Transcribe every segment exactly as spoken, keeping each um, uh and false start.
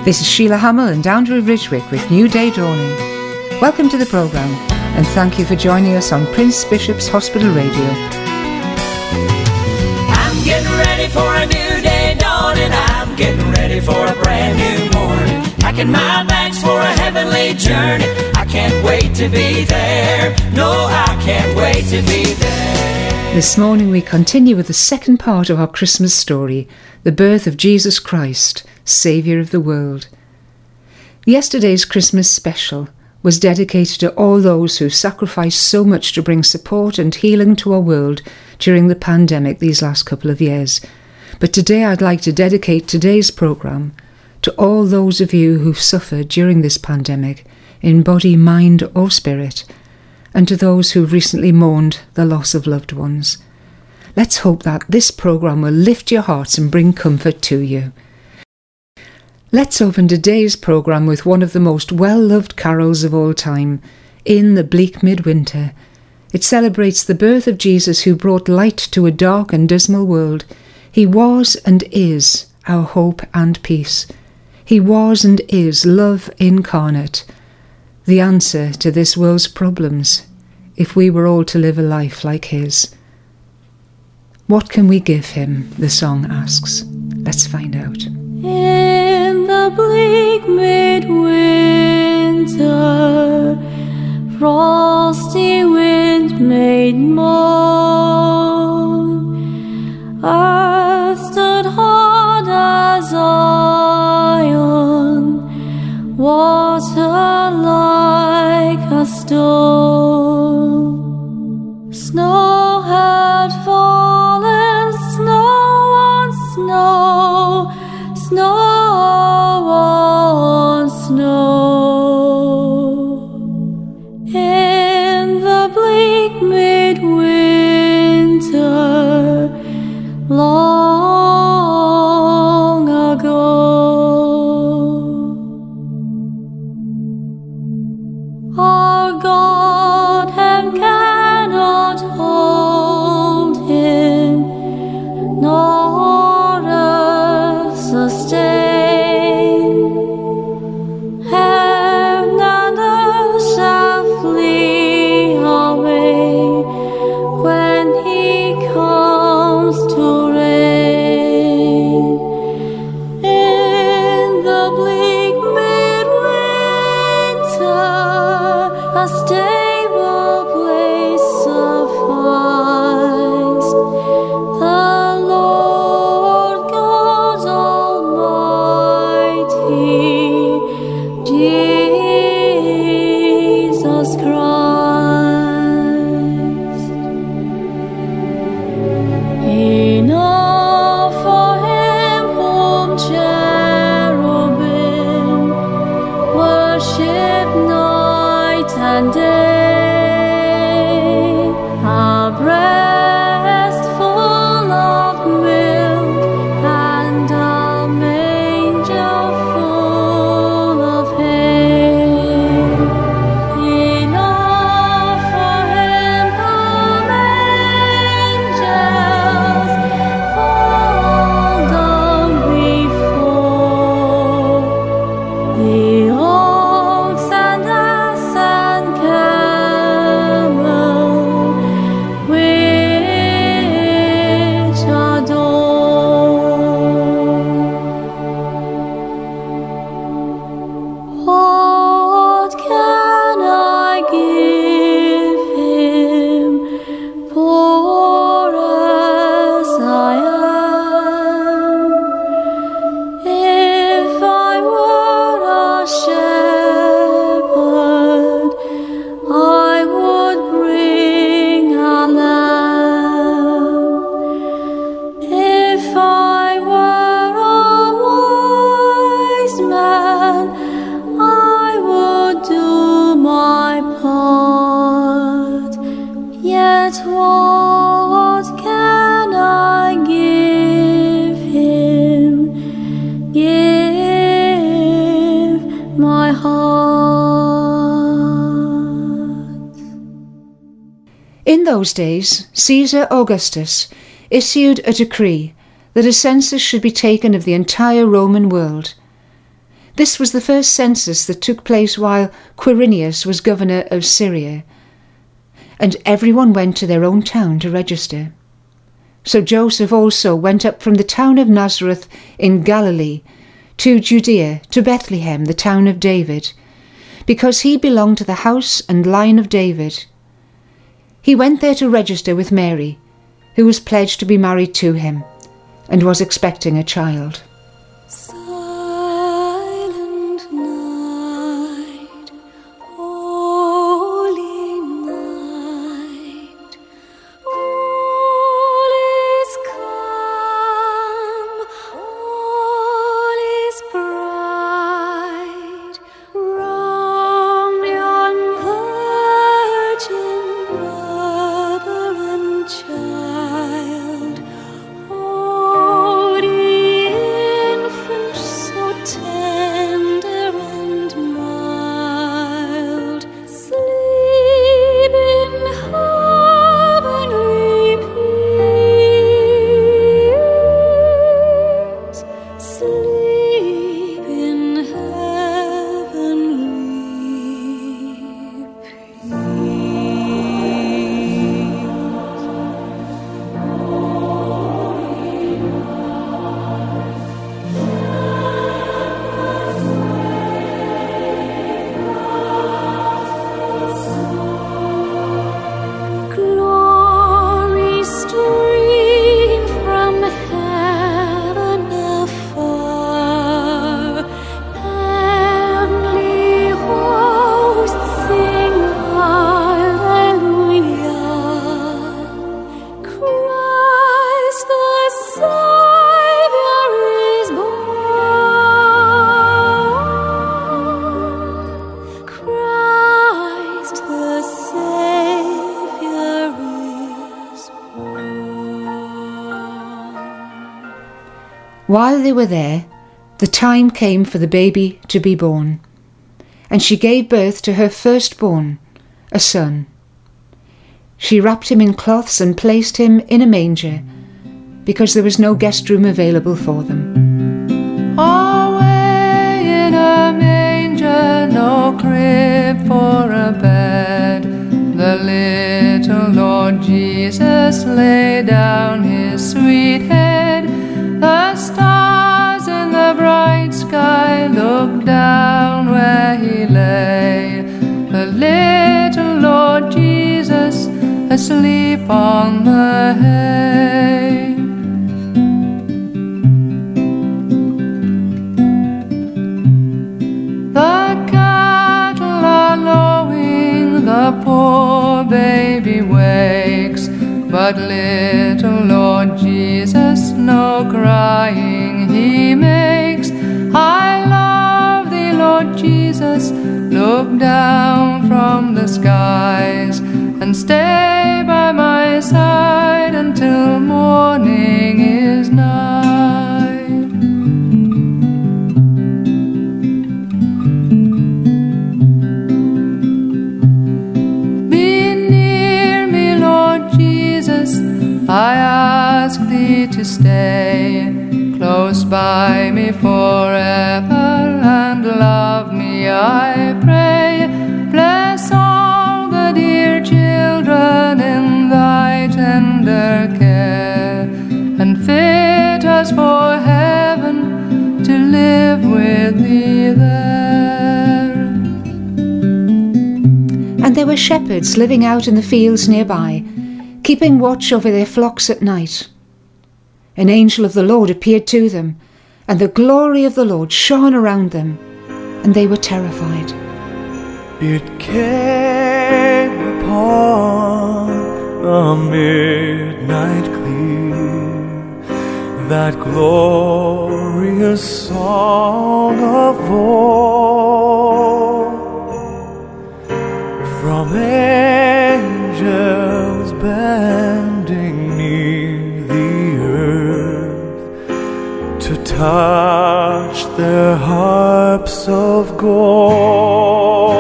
This is Sheila Hamill and Andrew Ridgwick with New Day Dawning. Welcome to the programme and thank you for joining us on Prince Bishop's Hospital Radio. I'm getting ready for a new day dawning. I'm getting ready for a brand new morning. Packing my bags for a heavenly journey. I can't wait to be there. No, I can't wait to be there. This morning we continue with the second part of our Christmas story, the birth of Jesus Christ, Saviour of the world. Yesterday's Christmas special was dedicated to all those who sacrificed so much to bring support and healing to our world during the pandemic these last couple of years. But today I'd like to dedicate today's programme to all those of you who've suffered during this pandemic, in body, mind or spirit, and to those who've recently mourned the loss of loved ones. Let's hope that this programme will lift your hearts and bring comfort to you. Let's open today's programme with one of the most well-loved carols of all time, In the Bleak Midwinter. It celebrates the birth of Jesus who brought light to a dark and dismal world. He was and is our hope and peace. He was and is love incarnate, the answer to this world's problems, if we were all to live a life like his. What can we give him, the song asks. Let's find out. In the bleak midwinter, frosty wind made moan. Earth stood hard as iron, water like a stone. Snow had fallen, snow on snow, snow on snow. In the bleak midwinter, long ago. Our God hand cannot hold him, nor earth sustain. Heaven and earth shall flee away when he comes to reign. In the bleak midwinter, a stable place sufficed. The Lord God Almighty, Jesus Christ. Enough for him whom cherubim worship night and day, a breast full of milk and a manger full of hay. Enough for him whom angels fall down before, the oaks and ass and camel which adore. What can I give him, poor as I am? If I were a shepherd, I would bring a lamb. If I were a wise man, I would do my part. Yet what can I give him? Give my heart. In those days, Caesar Augustus issued a decree that a census should be taken of the entire Roman world. This was the first census that took place while Quirinius was governor of Syria, and everyone went to their own town to register. So Joseph also went up from the town of Nazareth in Galilee to Judea, to Bethlehem, the town of David, because he belonged to the house and line of David. He went there to register with Mary, who was pledged to be married to him, and was expecting a child. Silent night, holy night, all is calm, all is bright, round yon virgin mother and child. Oh, the infant so tender and mild, sleep in heavenly peace, sleep in heavenly glory stream from heaven afar, heavenly hosts sing hallelujah. Christ the Savior is born. Christ the Savior is born. While they were there, the time came for the baby to be born, and she gave birth to her firstborn, a son. She wrapped him in cloths and placed him in a manger, because there was no guest room available for them. Away in a manger, no crib for a bed, the little Lord Jesus lay down his sweet head. The stars in the bright sky looked down where he lay, the little Lord Jesus asleep on the hay. The cattle are lowing, the poor baby wakes, but little Lord Jesus no crying he makes. I love thee, Lord Jesus, look down from the skies, and stay by my side until morning is night. Be near me, Lord Jesus, I ask thee to stay close by me forever, and love me, I pray. Bless all the dear children in thy tender care, and fit us for heaven to live with thee there. And there were shepherds living out in the fields nearby, keeping watch over their flocks at night. An angel of the Lord appeared to them, and the glory of the Lord shone around them, and they were terrified. It came upon the midnight clear, that glorious song of old, from angels bending near the earth to touch their harps of gold.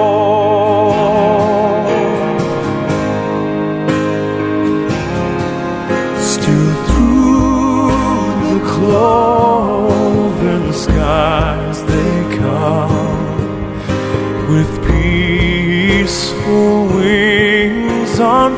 Still through the cloven sky as they come with peaceful wings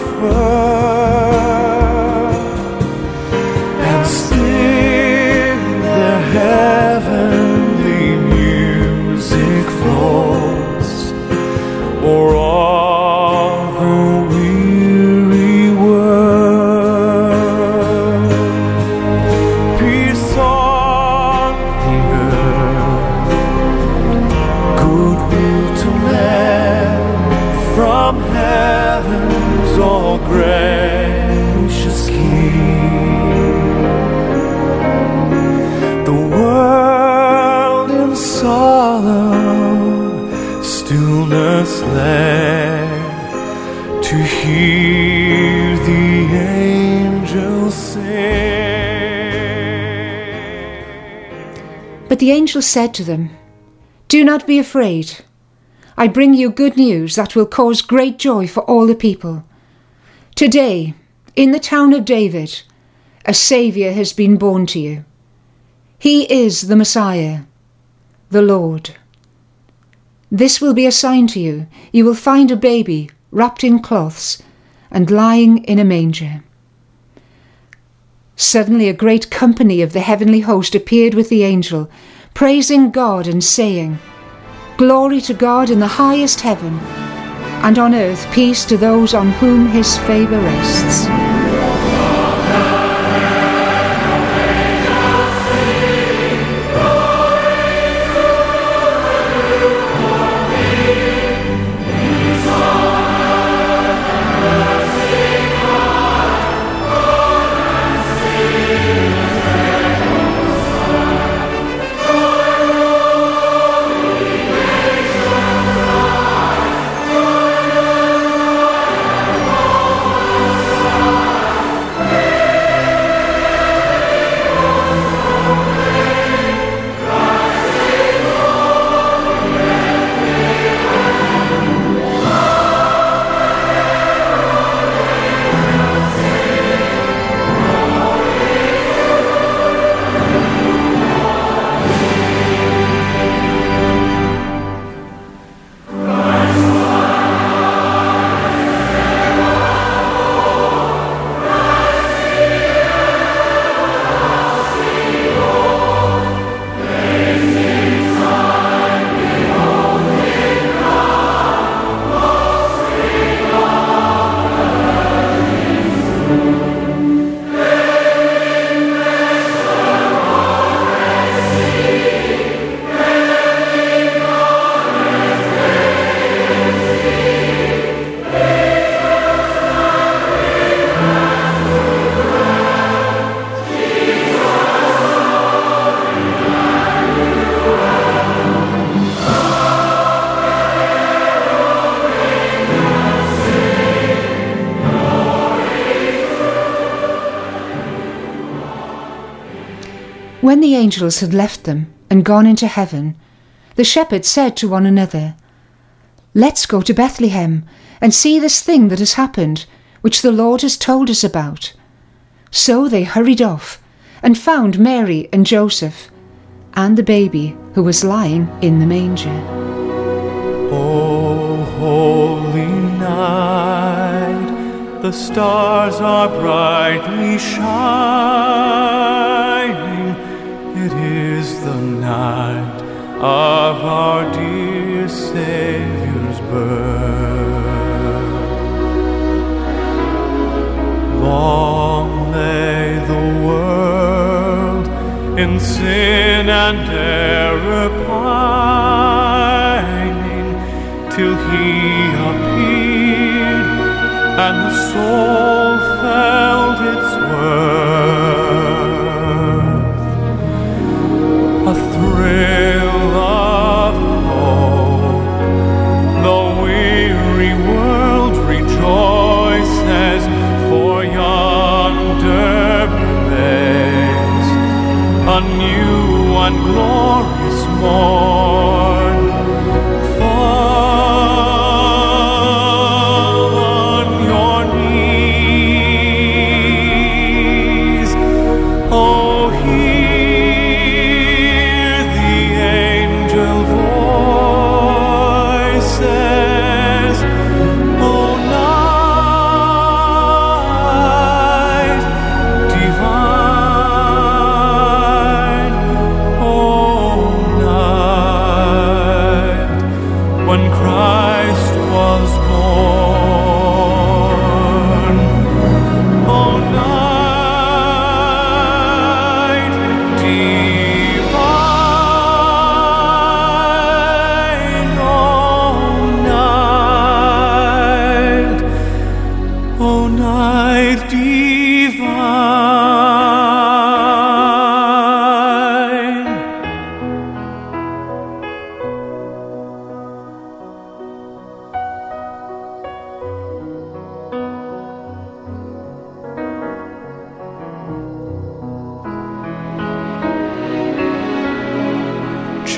unfurled, and still their heavenly music flows o'er all the weary world. Peace on the earth, goodwill to men, from heaven's all gracious King. The world in solemn stillness lay to hear the angels sing. But the angel said to them, "Do not be afraid. I bring you good news that will cause great joy for all the people. Today, in the town of David, a Saviour has been born to you. He is the Messiah, the Lord. This will be a sign to you. You will find a baby wrapped in cloths and lying in a manger." Suddenly a great company of the heavenly host appeared with the angel, praising God and saying, "Glory to God in the highest heaven, and on earth peace to those on whom his favour rests." When the angels had left them and gone into heaven, the shepherds said to one another, "Let's go to Bethlehem and see this thing that has happened, which the Lord has told us about." So they hurried off and found Mary and Joseph and the baby who was lying in the manger. O holy night, the stars are brightly shining. It is the night of our dear Saviour's birth. Long lay the world in sin and error pining, till He appeared and the soul felt its worth. A thrill of hope, the weary world rejoices, for yonder breaks a new and glorious morn. Fall on your knees.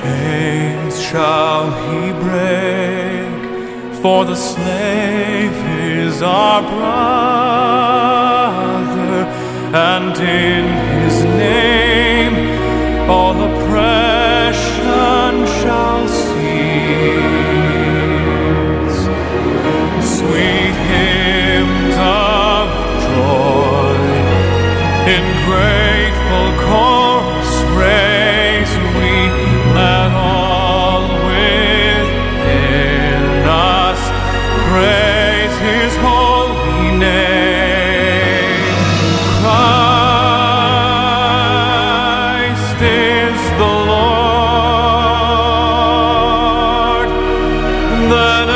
chains shall he break, for the slave is our brother, and in his name all oppression shall cease. Sweet hymns of joy in grateful chorus raise we, let all within us praise his holy name. Christ is the Lord, that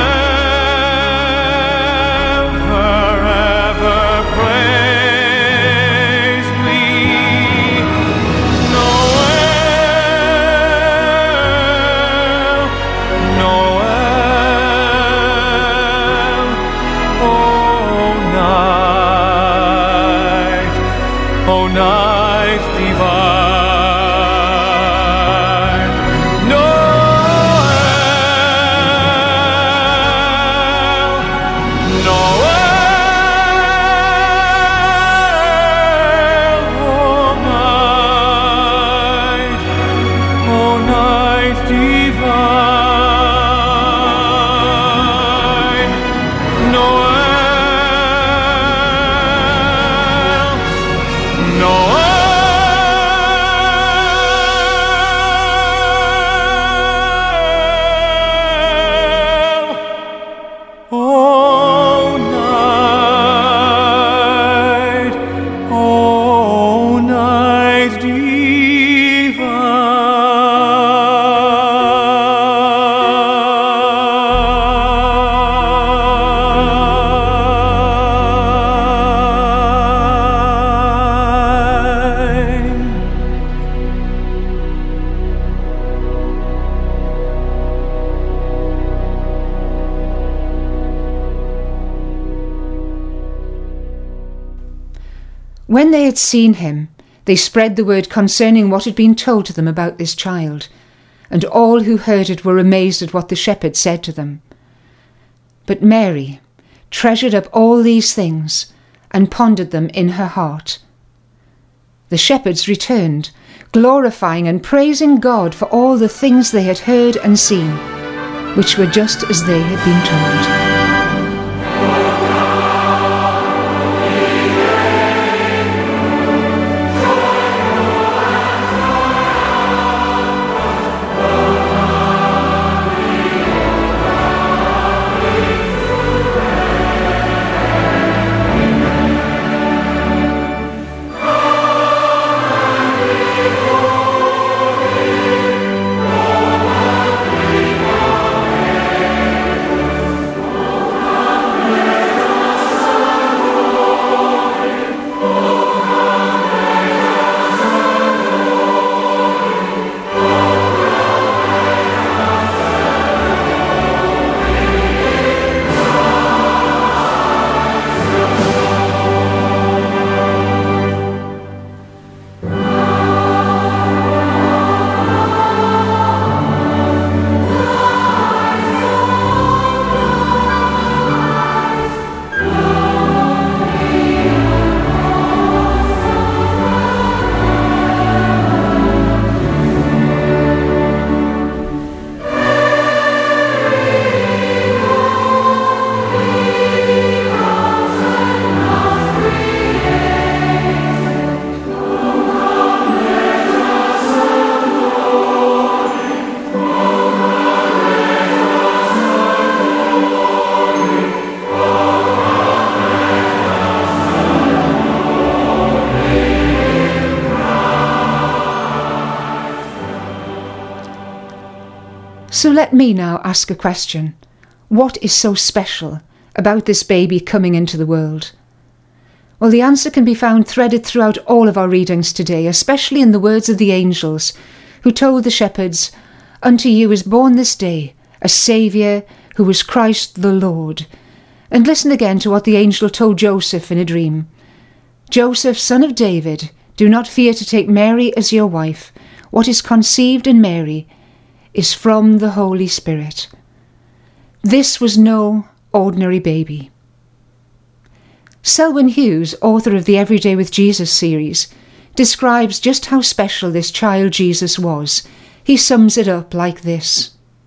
ever, ever praise we. Noel, Noel, oh night, oh night divine. Noel, Noel, oh night, oh night divine. Noel, Noel, oh night, oh night divine. When they had seen him, they spread the word concerning what had been told to them about this child, and all who heard it were amazed at what the shepherds said to them. But Mary treasured up all these things and pondered them in her heart. The shepherds returned, glorifying and praising God for all the things they had heard and seen, which were just as they had been told. So let me now ask a question. What is so special about this baby coming into the world? Well, the answer can be found threaded throughout all of our readings today, especially in the words of the angels who told the shepherds, "Unto you is born this day a Saviour who is Christ the Lord." And listen again to what the angel told Joseph in a dream. "Joseph, son of David, do not fear to take Mary as your wife. What is conceived in Mary is from the Holy Spirit. This was no ordinary baby. Selwyn Hughes, author of the Everyday with Jesus series, describes just how special this child Jesus was. He sums it up like this.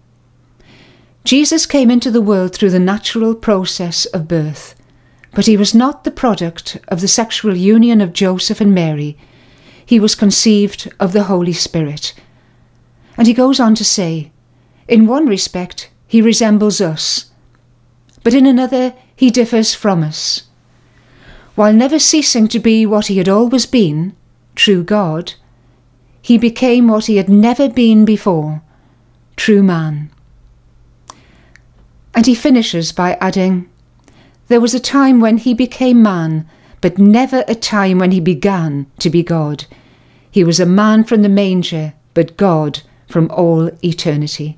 Jesus came into the world through the natural process of birth, but he was not the product of the sexual union of Joseph and Mary. He was conceived of the Holy Spirit. And he goes on to say, in one respect, he resembles us, but in another, he differs from us. While never ceasing to be what he had always been, true God, he became what he had never been before, true man. And he finishes by adding, there was a time when he became man, but never a time when he began to be God. He was a man from the manger, but God from all eternity.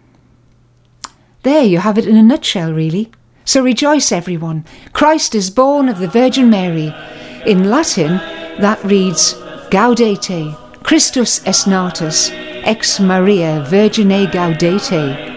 There you have it in a nutshell, really. So rejoice, everyone. Christ is born of the Virgin Mary. In Latin, that reads, Gaudete, Christus est natus, ex Maria Virgine gaudete.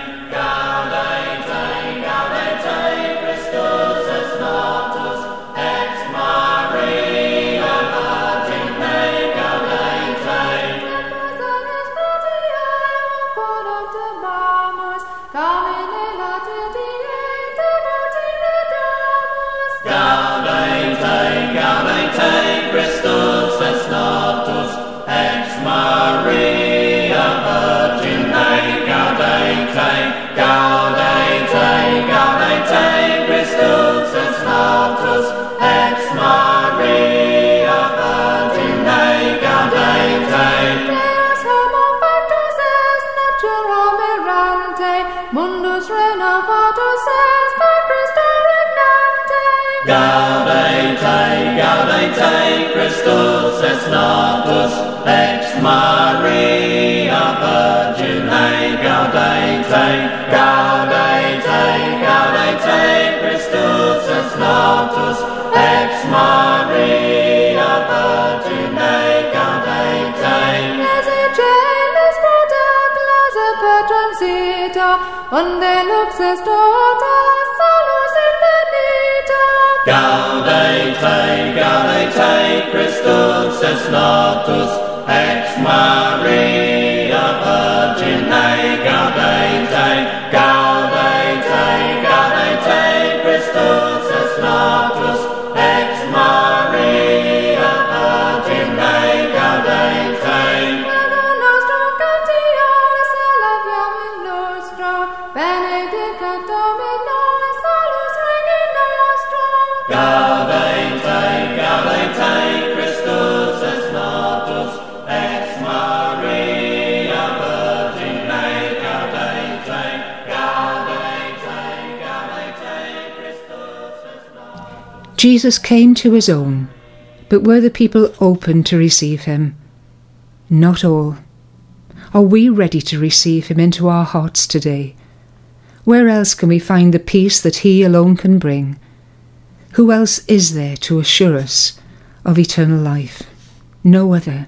Gaudete, gaudete, Christus est natus, ex Maria Virgine gaudete, gaudete, gaudete, Christus est natus, ex Maria Virgine gaudete. Ezegelis proteclas Petrum sita, unde luxus totas salus infinita. Gaudete, gaudete, Christus est natus, ex Maria Virgine gaudete, gaudete, gaudete, Christus est natus, ex Maria Virgine gaudete. Veno nostrum cantior salaviam in nostro, benedicat Dominus salus Regni nostrum. Gaudete, gaudete, Christus est natus, ex Maria Virgine gaudete, gaudete, gaudete, Christus est natus. Jesus came to his own, but were the people open to receive him? Not all. Are we ready to receive him into our hearts today? Where else can we find the peace that he alone can bring? Who else is there to assure us of eternal life? No other.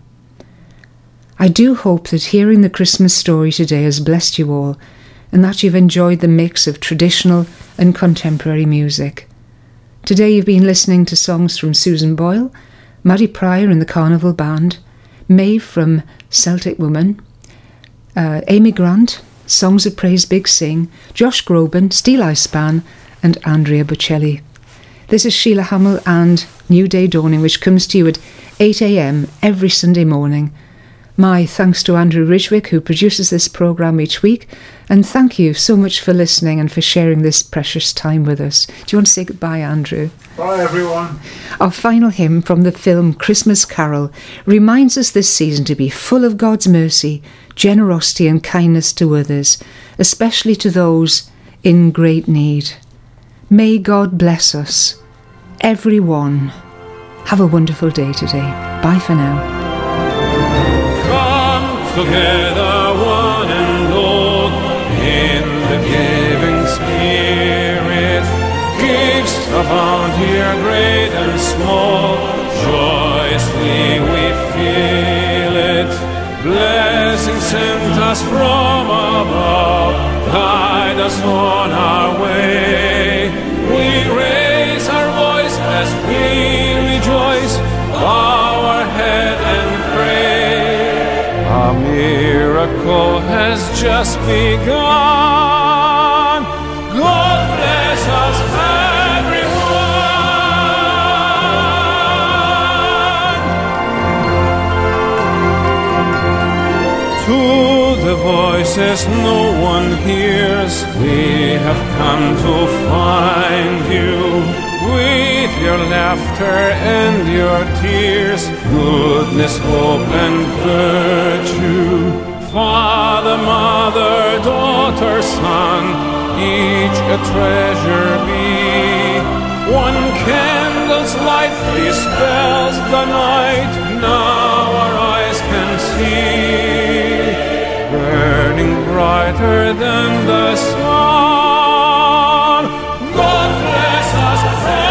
I do hope that hearing the Christmas story today has blessed you all, and that you've enjoyed the mix of traditional and contemporary music. Today you've been listening to songs from Susan Boyle, Maddie Pryor and the Carnival Band, Maeve from Celtic Woman, uh, Amy Grant, Songs of Praise Big Sing, Josh Groban, Steel Eye Span and Andrea Bocelli. This is Sheila Hamill and New Day Dawning, which comes to you at eight a m every Sunday morning. My thanks to Andrew Ridgwick, who produces this programme each week, and thank you so much for listening and for sharing this precious time with us. Do you want to say goodbye, Andrew? Bye, everyone. Our final hymn from the film Christmas Carol reminds us this season to be full of God's mercy, generosity and kindness to others, especially to those in great need. May God bless us, everyone. Have a wonderful day today. Bye for now. Come together, one and all, in the giving spirit. Gifts abound here, great and small. Joyously we feel it. Blessings sent us from above, guide us on our way. We raise our voice as we rejoice, bow our head and pray. A miracle has just begun. God bless us, everyone. To the voices no one hears, we have come to find you. With your laughter and your tears, goodness, hope, and virtue. Father, mother, daughter, son, each a treasure be. One candle's light dispels the night, now our eyes can see, burning brighter than the sun. God bless us,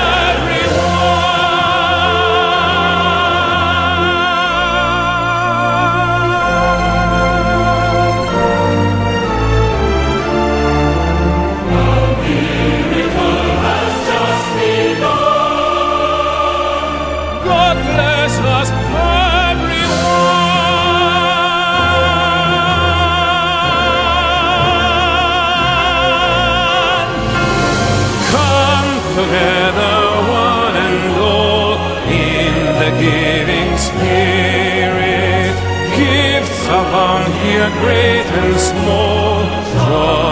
together, one and all, in the giving spirit. Gifts abound here, great and small. Joy